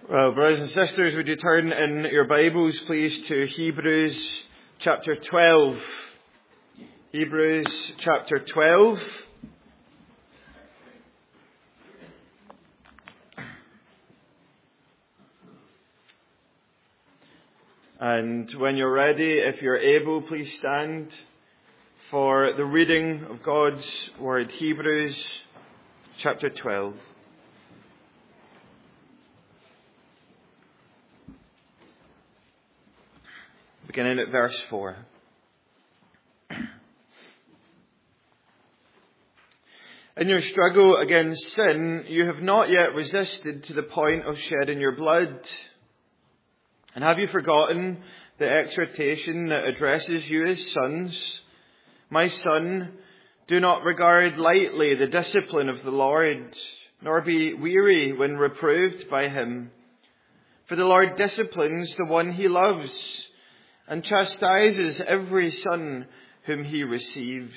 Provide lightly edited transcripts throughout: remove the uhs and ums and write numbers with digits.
Well, brothers and sisters, would you turn in your Bibles, please, to Hebrews chapter 12. Hebrews chapter 12. And when you're ready, if you're able, please stand for the reading of God's Word. Hebrews chapter 12. Beginning at verse 4. In your struggle against sin, you have not yet resisted to the point of shedding your blood. And have you forgotten the exhortation that addresses you as sons? My son, do not regard lightly the discipline of the Lord, nor be weary when reproved by him. For the Lord disciplines the one he loves, and chastises every son whom he receives.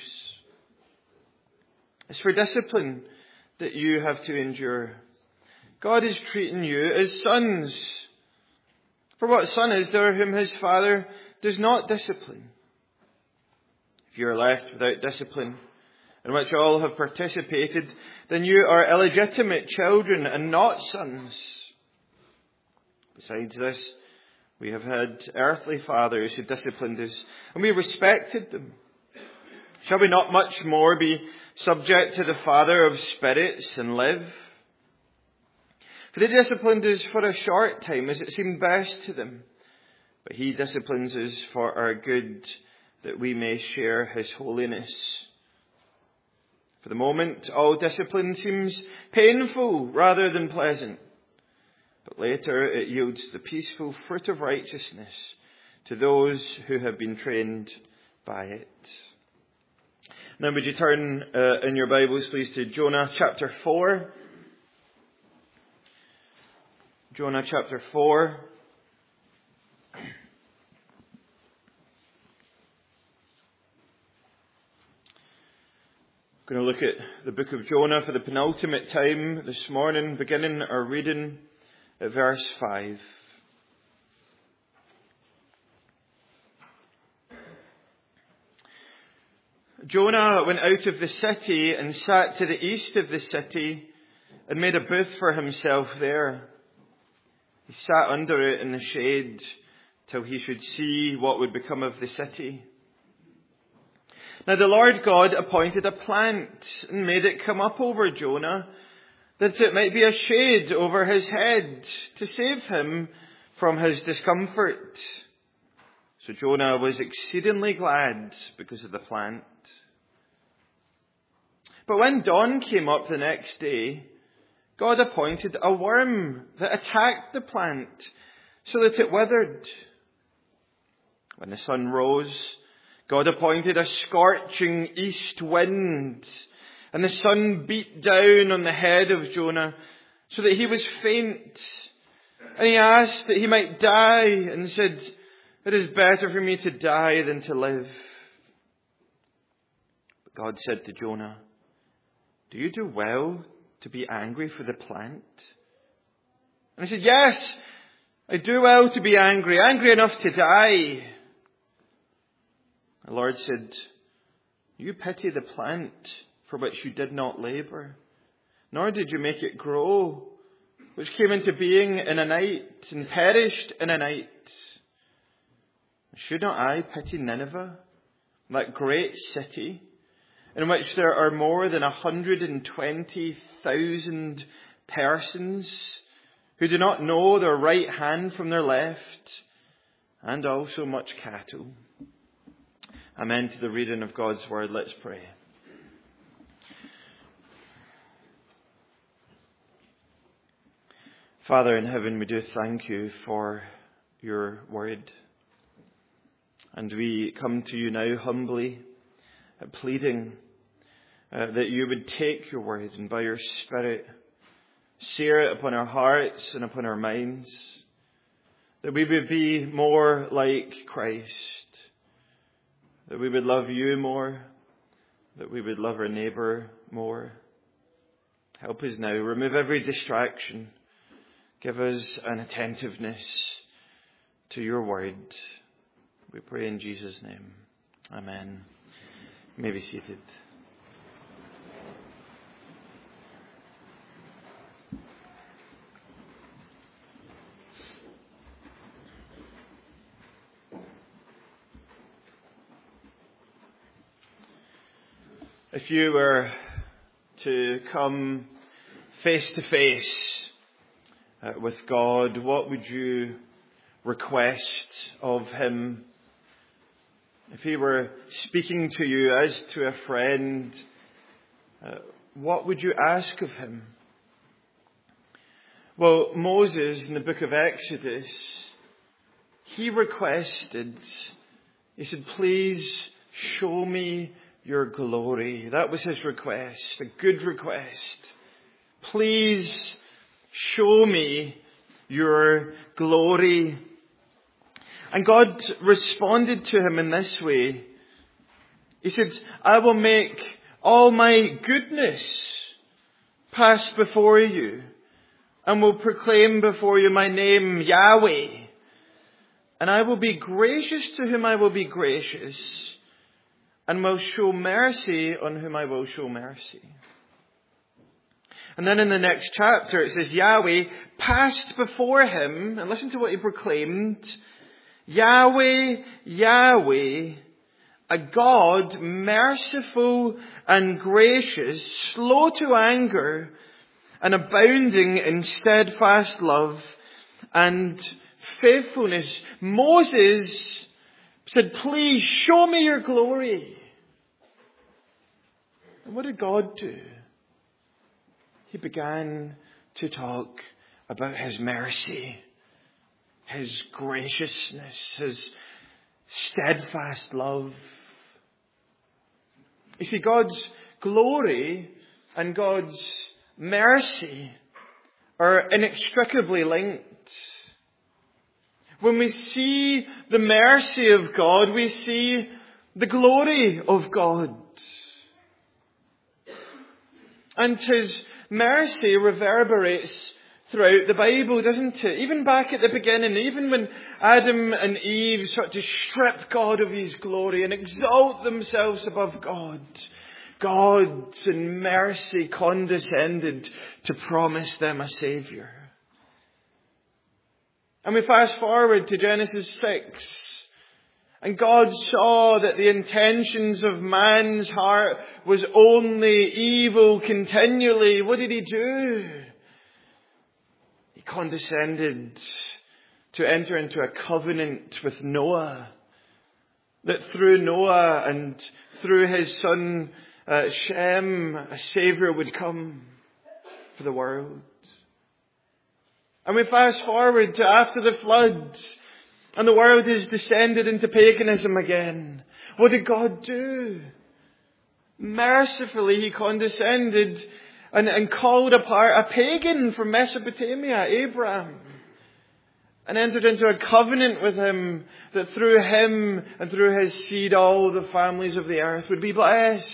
It's for discipline that you have to endure. God is treating you as sons. For what son is there whom his father does not discipline? If you are left without discipline, in which all have participated, then you are illegitimate children and not sons. Besides this, we have had earthly fathers who disciplined us, and we respected them. Shall we not much more be subject to the Father of spirits and live? For they disciplined us for a short time, as it seemed best to them. But he disciplines us for our good, that we may share his holiness. For the moment, all discipline seems painful rather than pleasant. But later it yields the peaceful fruit of righteousness to those who have been trained by it. Now would you turn in your Bibles, please, to Jonah chapter 4. Jonah chapter 4. We're going to look at the book of Jonah for the penultimate time this morning, beginning our reading at verse 5. Jonah went out of the city and sat to the east of the city and made a booth for himself there. He sat under it in the shade till he should see what would become of the city. Now the Lord God appointed a plant and made it come up over Jonah, that it might be a shade over his head to save him from his discomfort. So Jonah was exceedingly glad because of the plant. But when dawn came up the next day, God appointed a worm that attacked the plant so that it withered. When the sun rose, God appointed a scorching east wind, and the sun beat down on the head of Jonah so that he was faint. And he asked that he might die and said, "It is better for me to die than to live." But God said to Jonah, "Do you do well to be angry for the plant?" And he said, "Yes, I do well to be angry enough to die." The Lord said, "You pity the plant for which you did not labor, nor did you make it grow, which came into being in a night and perished in a night. Should not I pity Nineveh, that great city, in which there are more than 120,000 persons who do not know their right hand from their left, and also much cattle?" Amen to the reading of God's word. Let's pray. Father in heaven, we do thank you for your word. And we come to you now humbly, pleading that you would take your word and by your Spirit sear it upon our hearts and upon our minds, that we would be more like Christ, that we would love you more, that we would love our neighbour more. Help us now. Remove every distraction. Give us an attentiveness to your word. We pray in Jesus' name. Amen. You may be seated. If you were to come face to face with God, what would you request of him? If he were speaking to you as to a friend, what would you ask of him? Well, Moses in the book of Exodus, he said, please show me your glory. That was his request, a good request. Please show me your glory. And God responded to him in this way. He said, I will make all my goodness pass before you and will proclaim before you my name, Yahweh. And I will be gracious to whom I will be gracious, and will show mercy on whom I will show mercy. And then in the next chapter it says, Yahweh passed before him, and listen to what he proclaimed, Yahweh, Yahweh, a God merciful and gracious, slow to anger, and abounding in steadfast love and faithfulness. Moses said, please show me your glory. And what did God do? He began to talk about his mercy, his graciousness, his steadfast love. You see, God's glory and God's mercy are inextricably linked. When we see the mercy of God, we see the glory of God. And his mercy reverberates throughout the Bible, doesn't it? Even back at the beginning, even when Adam and Eve sought to strip God of his glory and exalt themselves above God, God in mercy condescended to promise them a Saviour. And we fast forward to Genesis 6. And God saw that the intentions of man's heart was only evil continually. What did he do? He condescended to enter into a covenant with Noah. That through Noah and through his son Shem, a Saviour would come for the world. And we fast forward to after the flood. And the world has descended into paganism again. What did God do? Mercifully, he condescended and called apart a pagan from Mesopotamia, Abraham, and entered into a covenant with him that through him and through his seed all the families of the earth would be blessed.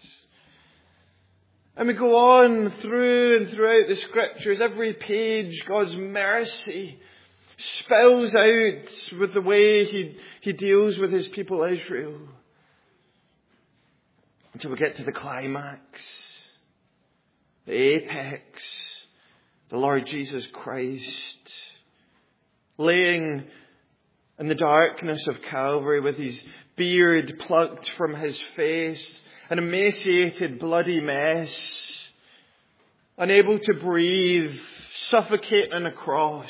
And we go on through and throughout the scriptures, every page, God's mercy spells out with the way he deals with his people Israel. Until we get to the climax, the apex, the Lord Jesus Christ, laying in the darkness of Calvary with his beard plucked from his face, an emaciated, bloody mess, unable to breathe, suffocating on a cross,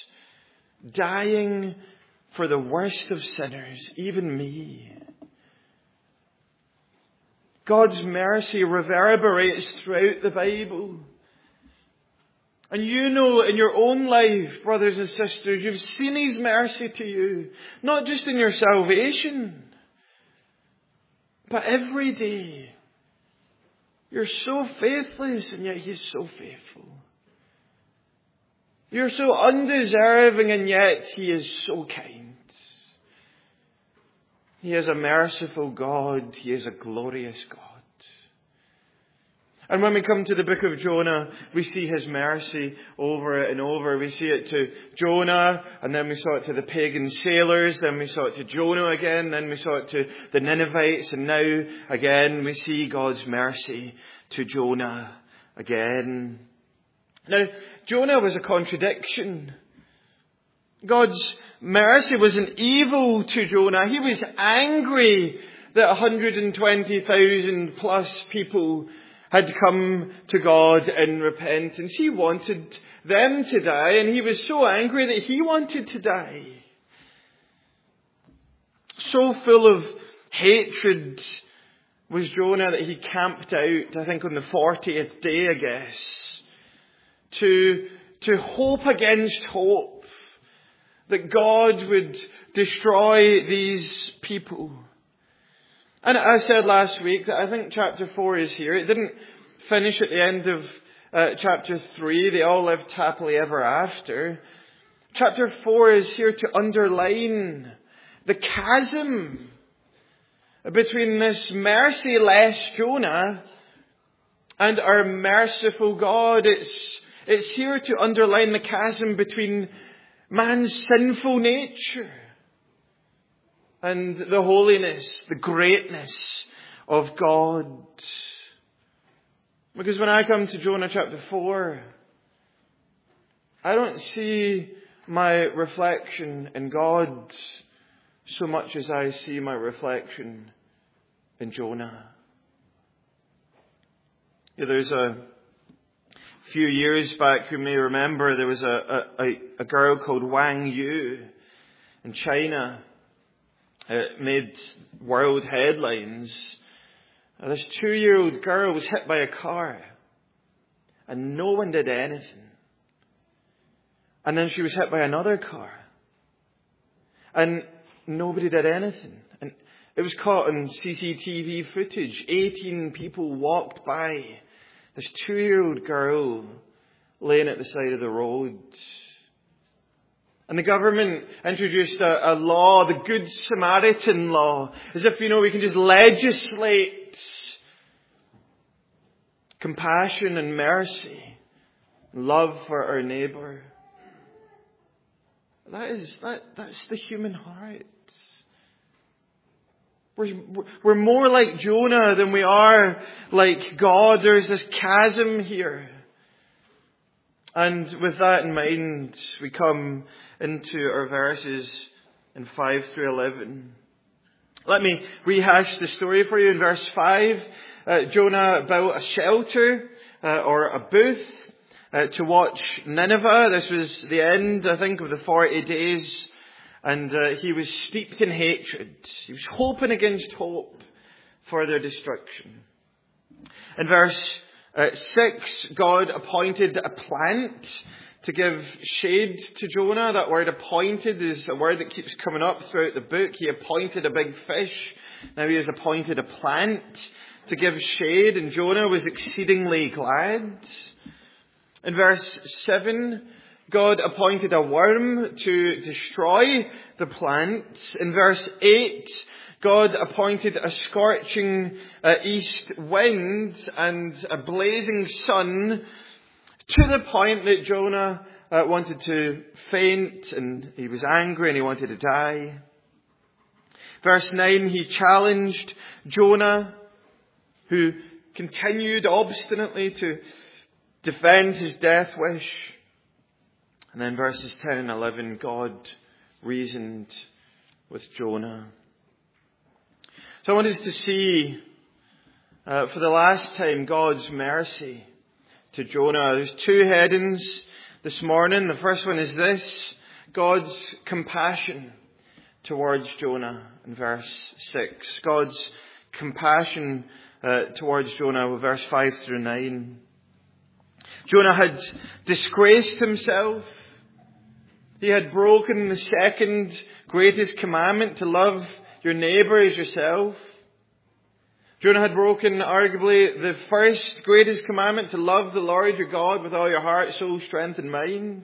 dying for the worst of sinners, even me. God's mercy reverberates throughout the Bible. And you know in your own life, brothers and sisters, you've seen his mercy to you. Not just in your salvation, but every day. You're so faithless and yet he's so faithful. You're so undeserving and yet he is so kind. He is a merciful God. He is a glorious God. And when we come to the book of Jonah, we see his mercy over and over. We see it to Jonah, and then we saw it to the pagan sailors, then we saw it to Jonah again, then we saw it to the Ninevites, and now again we see God's mercy to Jonah again. Now, Jonah was a contradiction. God's mercy was an evil to Jonah. He was angry that 120,000 plus people had come to God in repentance. He wanted them to die, and he was so angry that he wanted to die. So full of hatred was Jonah that he camped out, I think on the 40th day, I guess, to hope against hope that God would destroy these people. And I said last week that I think chapter 4 is here. It didn't finish at the end of chapter 3. They all lived happily ever after. Chapter 4 is here to underline the chasm between this merciless Jonah and our merciful God. It's here to underline the chasm between man's sinful nature and the holiness, the greatness of God. Because when I come to Jonah chapter 4, I don't see my reflection in God so much as I see my reflection in Jonah. There's a few years back, you may remember, there was a girl called Wang Yu in China. It made world headlines. This 2-year-old girl was hit by a car and no one did anything. And then she was hit by another car and nobody did anything. And it was caught on CCTV footage. 18 people walked by this 2-year-old girl laying at the side of the road. And the government introduced a law, the Good Samaritan law, as if, we can just legislate compassion and mercy, love for our neighbour. That's the human heart. We're more like Jonah than we are like God. There's this chasm here. And with that in mind, we come into our verses in 5 through 11. Let me rehash the story for you. In verse 5, Jonah built a shelter or a booth to watch Nineveh. This was the end, I think, of the 40 days. And he was steeped in hatred. He was hoping against hope for their destruction. In verse 6, God appointed a plant to give shade to Jonah. That word appointed is a word that keeps coming up throughout the book. He appointed a big fish. Now he has appointed a plant to give shade, and Jonah was exceedingly glad. In verse 7, God appointed a worm to destroy the plant. In verse 8, God appointed a scorching east wind and a blazing sun, to the point that Jonah wanted to faint and he was angry and he wanted to die. Verse 9, he challenged Jonah, who continued obstinately to defend his death wish. And then verses 10 and 11, God reasoned with Jonah. So I want us to see, for the last time, God's mercy to Jonah. There's 2 headings this morning. The first one is this: God's compassion towards Jonah in verse 6. God's compassion towards Jonah, verse 5 through 9. Jonah had disgraced himself. He had broken the second greatest commandment, to love your neighbour as yourself. Jonah had broken, arguably, the first greatest commandment, to love the Lord your God with all your heart, soul, strength and mind.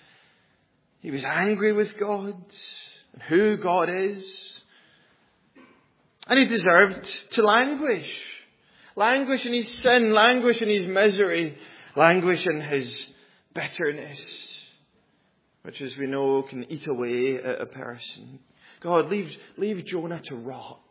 He was angry with God and who God is. And he deserved to languish. languish in his sin, languish in his misery, languish in his bitterness, which, as we know, can eat away at a person. God, leave Jonah to rot.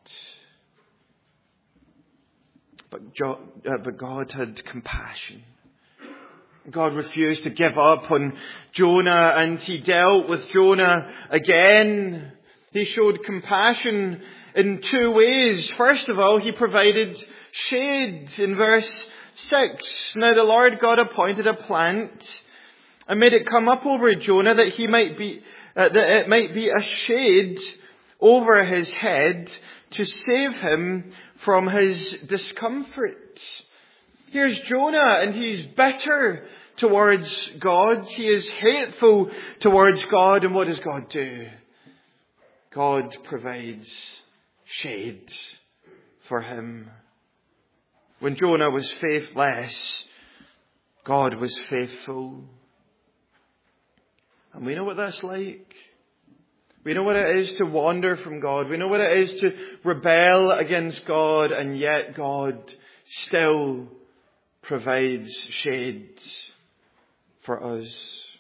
But God had compassion. God refused to give up on Jonah, and he dealt with Jonah again. He showed compassion in two ways. First of all, he provided shade in verse 6. Now the Lord God appointed a plant and made it come up over Jonah that it might be a shade over his head to save him from his discomfort. Here's Jonah, and he's bitter towards God. He is hateful towards God. And what does God do? God provides shade for him. When Jonah was faithless, God was faithful. And we know what that's like. We know what it is to wander from God. We know what it is to rebel against God, and yet God still provides shade for us.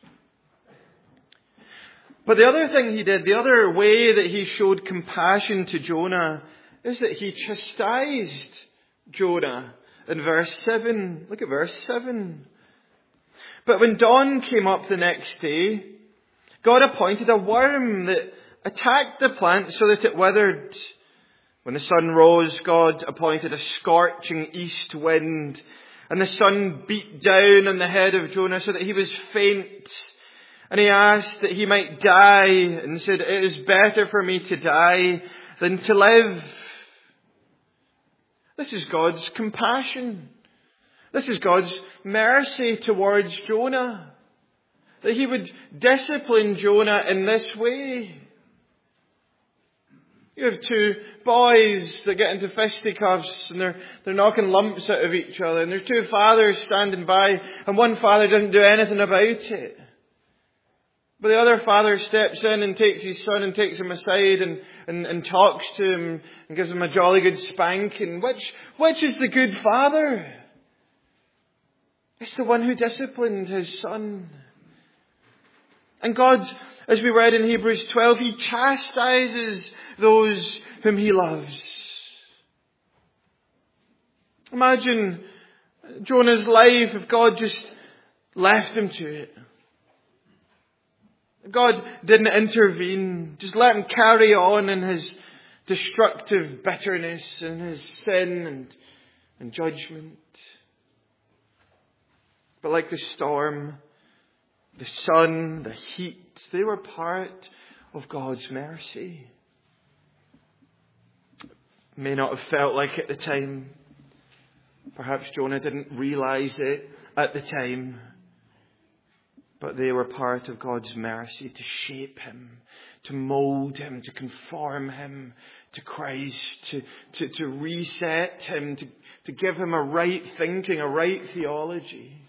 But the other thing he did, the other way that he showed compassion to Jonah, is that he chastised Jonah in verse 7. Look at verse 7. But when dawn came up the next day, God appointed a worm that attacked the plant so that it withered. When the sun rose, God appointed a scorching east wind, and the sun beat down on the head of Jonah so that he was faint. And he asked that he might die, and said, "It is better for me to die than to live." This is God's compassion. This is God's mercy towards Jonah. That he would discipline Jonah in this way. You have two boys that get into fisticuffs, and they're knocking lumps out of each other, and there's two fathers standing by, and one father doesn't do anything about it. But the other father steps in and takes his son and takes him aside and talks to him and gives him a jolly good spanking. Which is the good father? It's the one who disciplined his son. And God, as we read in Hebrews 12, he chastises those whom he loves. Imagine Jonah's life if God just left him to it. God didn't intervene, just let him carry on in his destructive bitterness and his sin and judgment. But like the storm, the sun, the heat, they were part of God's mercy. It may not have felt like it at the time. Perhaps Jonah didn't realize it at the time. But they were part of God's mercy to shape him, to mold him, to conform him to Christ, to reset him, to give him a right thinking, a right theology.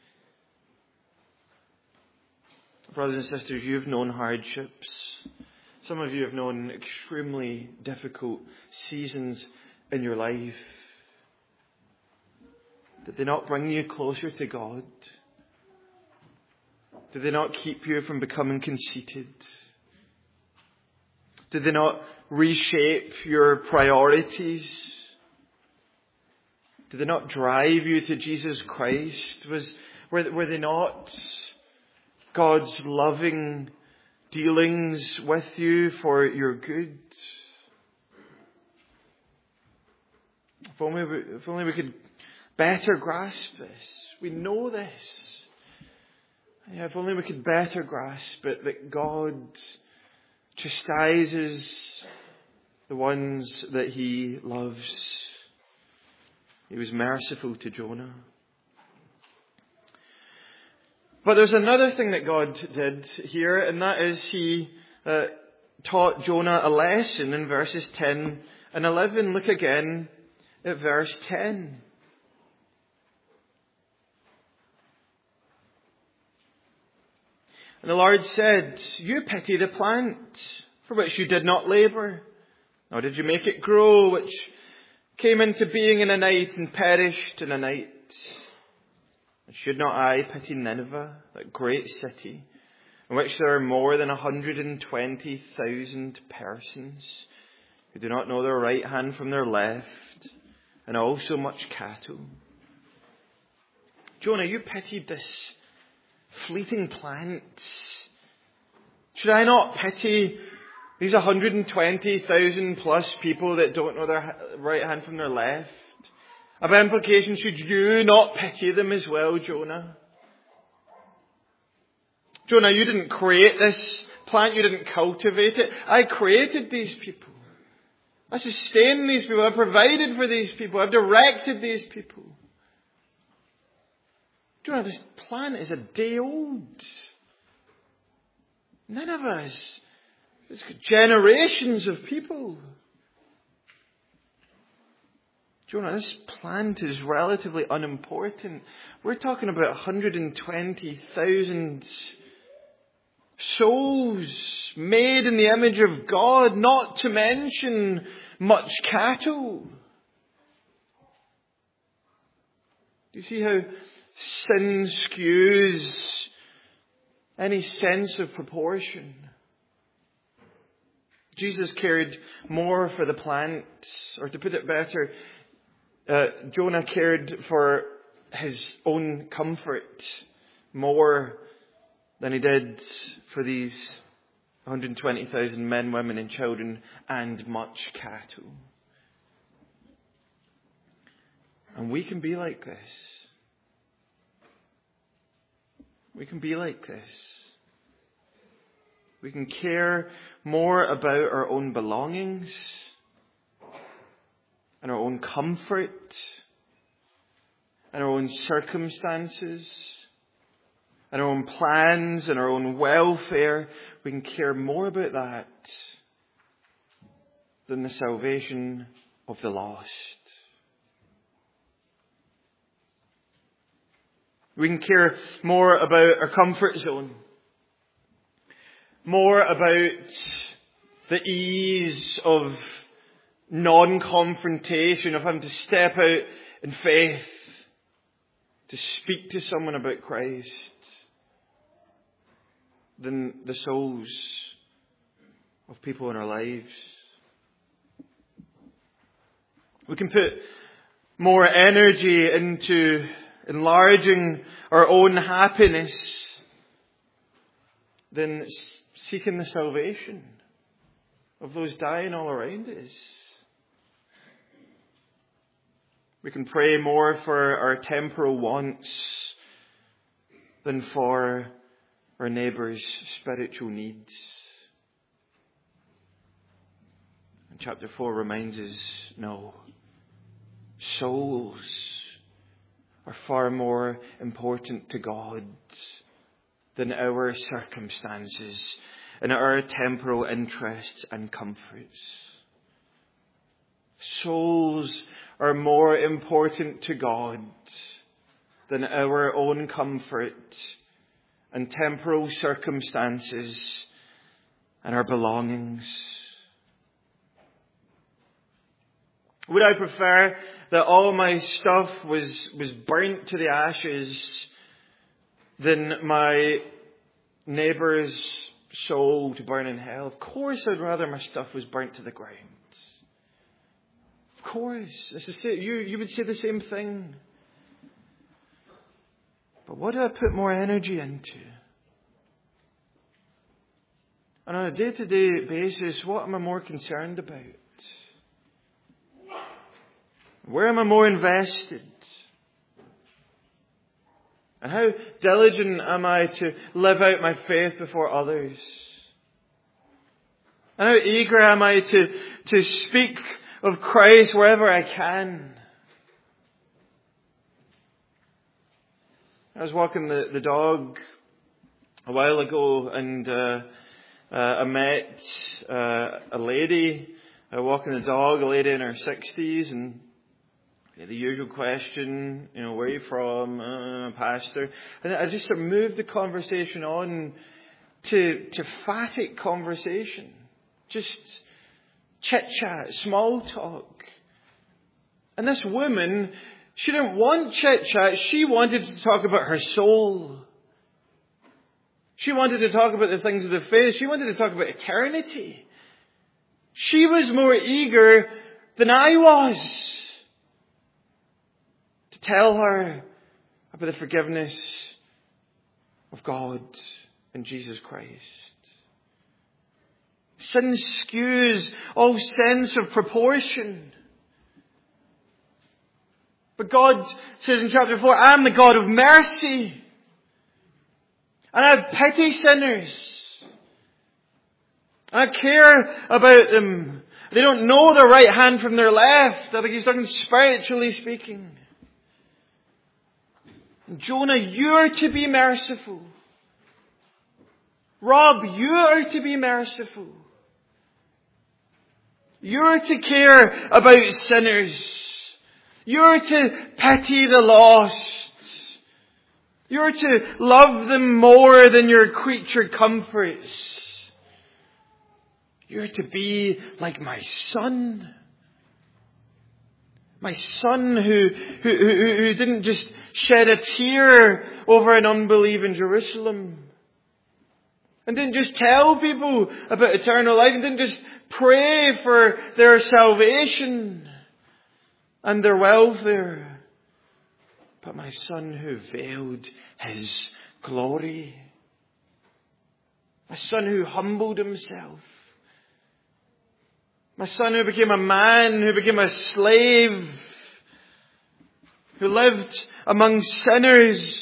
Brothers and sisters, you've known hardships. Some of you have known extremely difficult seasons in your life. Did they not bring you closer to God? Did they not keep you from becoming conceited? Did they not reshape your priorities? Did they not drive you to Jesus Christ? Were they not God's loving dealings with you for your good? If only we could better grasp this. We know this. Yeah, if only we could better grasp it, that God chastises the ones that he loves. He was merciful to Jonah. But there's another thing that God did here, and that is he taught Jonah a lesson in verses 10 and 11. Look again at verse 10. And the Lord said, "You pity the plant for which you did not labour, nor did you make it grow, which came into being in a night and perished in a night. And should not I pity Nineveh, that great city, in which there are more than 120,000 persons who do not know their right hand from their left, and also much cattle? Jonah, you pitied this fleeting plant. Should I not pity these 120,000 plus people that don't know their right hand from their left? By implication, should you not pity them as well, Jonah? Jonah, you didn't create this plant. You didn't cultivate it. I created these people. I sustained these people. I provided for these people. I've directed these people. Jonah, this plant is a day old. Nineveh it's got generations of people. Jonah, this plant is relatively unimportant. We're talking about 120,000 souls made in the image of God, not to mention much cattle. Do you see how sin skews any sense of proportion? Jesus cared more for the plants, or to put it better, Jonah cared for his own comfort more than he did for these 120,000 men, women and children and much cattle. And we can be like this. We can be like this. We can care more about our own belongings and our own comfort and our own circumstances and our own plans and our own welfare. We can care more about that than the salvation of the lost. We can care more about our comfort zone, more about the ease of non-confrontation, of having to step out in faith to speak to someone about Christ, than the souls of people in our lives. We can put more energy into enlarging our own happiness than seeking the salvation of those dying all around us. We can pray more for our temporal wants than for our neighbour's spiritual needs. And chapter 4 reminds us, no, souls are far more important to God than our circumstances and our temporal interests and comforts. Souls are more important to God than our own comfort and temporal circumstances and our belongings. Would I prefer that all my stuff was burnt to the ashes than my neighbour's soul to burn in hell? Of course I'd rather my stuff was burnt to the ground. Of course. You would say the same thing. But what do I put more energy into? And on a day-to-day basis, what am I more concerned about? Where am I more invested? And how diligent am I to live out my faith before others? And how eager am I to speak of Christ wherever I can? I was walking the dog a while ago, and I met a lady walking the dog, a lady in her 60s, and the usual question, where are you from? Pastor. And I just sort of moved the conversation on to phatic conversation. Just chit-chat, small talk. And this woman, she didn't want chit-chat. She wanted to talk about her soul. She wanted to talk about the things of the faith. She wanted to talk about eternity. She was more eager than I was to tell her about the forgiveness of God in Jesus Christ. Sin skews all sense of proportion. But God says in chapter 4, I am the God of mercy. And I pity sinners. And I care about them. They don't know their right hand from their left. I think he's talking spiritually speaking. Jonah, you're to be merciful. Rob, you're to be merciful. You're to care about sinners. You're to pity the lost. You're to love them more than your creature comforts. You're to be like my son. My son who didn't just shed a tear over an unbelief in Jerusalem. And didn't just tell people about eternal life. And didn't just pray for their salvation and their welfare. But my son who veiled his glory. My son who humbled himself. My son who became a man, who became a slave, who lived among sinners.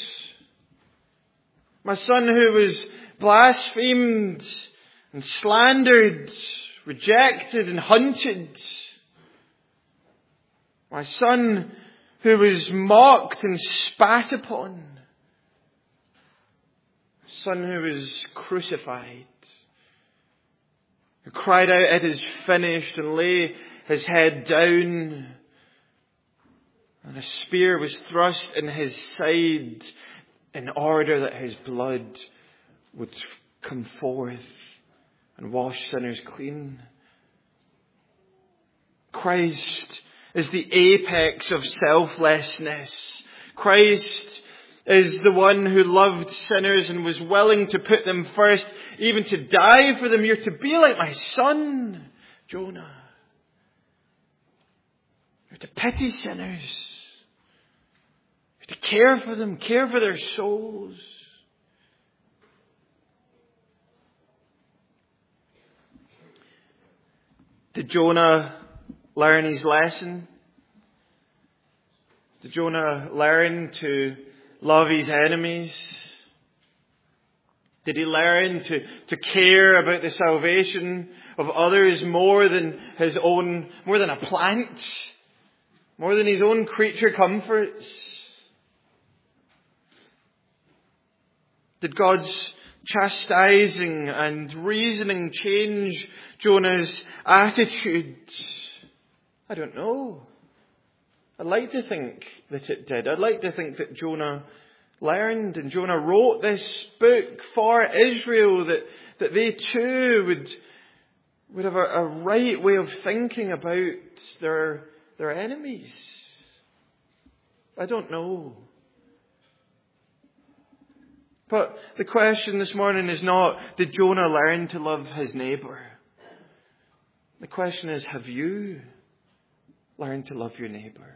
My son who was blasphemed and slandered, rejected and hunted. My son who was mocked and spat upon. My son who was crucified. Who cried out, it is finished, and lay his head down. And a spear was thrust in his side in order that his blood would come forth and wash sinners clean. Christ is the apex of selflessness. Christ is the one who loved sinners and was willing to put them first, even to die for them. You're to be like my son, Jonah. You're to pity sinners. You're to care for them, care for their souls. Did Jonah learn his lesson? Did Jonah learn to love his enemies? Did he learn to care about the salvation of others more than his own, more than a plant, more than his own creature comforts? Did God's chastising and reasoning change Jonah's attitude? I don't know. I'd like to think that it did. I'd like to think that Jonah learned, and Jonah wrote this book for Israel, that they too would have a right way of thinking about their enemies. I don't know. But the question this morning is not, did Jonah learn to love his neighbour? The question is, have you learned to love your neighbour?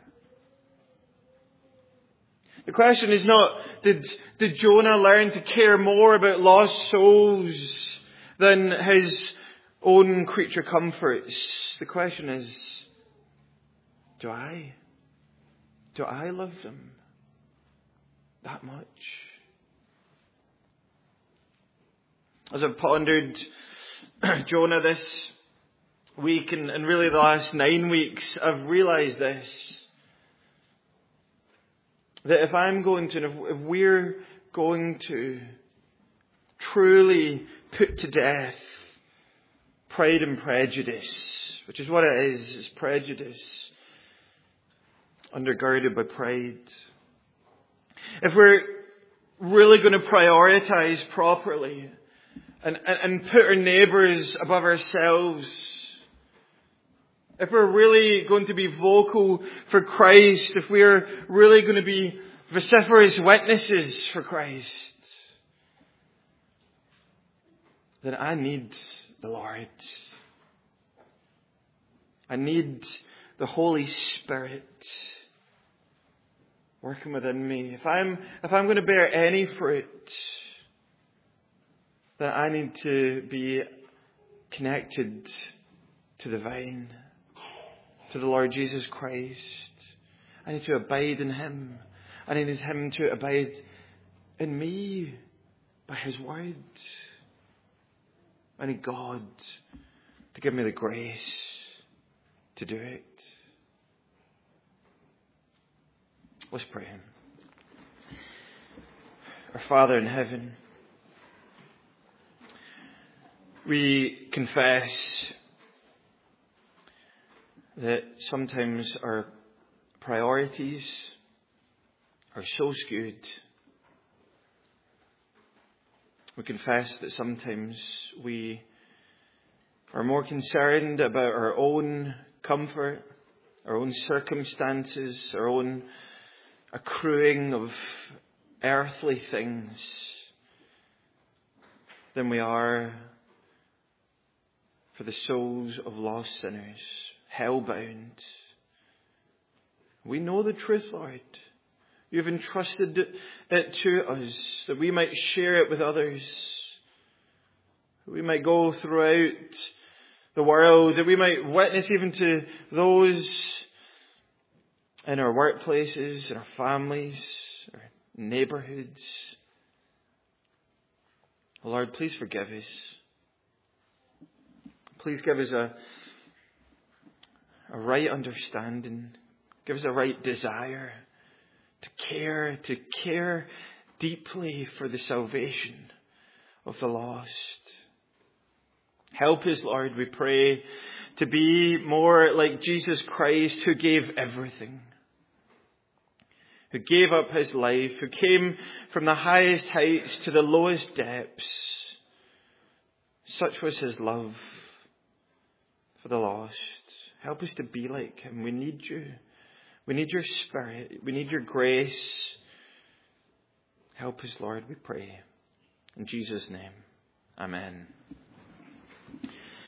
The question is not, did Jonah learn to care more about lost souls than his own creature comforts? The question is, do I love them that much? As I've pondered Jonah this week and really the last 9 weeks, I've realised this. That if we're going to truly put to death pride and prejudice, which is what it is, it's prejudice undergirded by pride. If we're really going to prioritise properly and put our neighbours above ourselves, if we're really going to be vocal for Christ, if we're really going to be vociferous witnesses for Christ, then I need the Lord. I need the Holy Spirit working within me. If I'm going to bear any fruit, then I need to be connected to the vine, to the Lord Jesus Christ. I need to abide in Him. I need Him to abide in me by His word. I need God to give me the grace to do it. Let's pray. Our Father in heaven, we confess that sometimes our priorities are so skewed. We confess that sometimes we are more concerned about our own comfort, our own circumstances, our own accruing of earthly things than we are for the souls of lost sinners, hell-bound. We know the truth, Lord. You've entrusted it to us that we might share it with others. That we might go throughout the world, that we might witness even to those in our workplaces, in our families, our neighbourhoods. Lord, please forgive us. Please give us a right understanding. Give us a right desire to care deeply for the salvation of the lost. Help us, Lord, we pray, to be more like Jesus Christ, who gave everything, who gave up His life, who came from the highest heights to the lowest depths. Such was His love for the lost. Help us to be like Him. We need You. We need Your Spirit. We need Your grace. Help us, Lord, we pray. In Jesus' name, amen.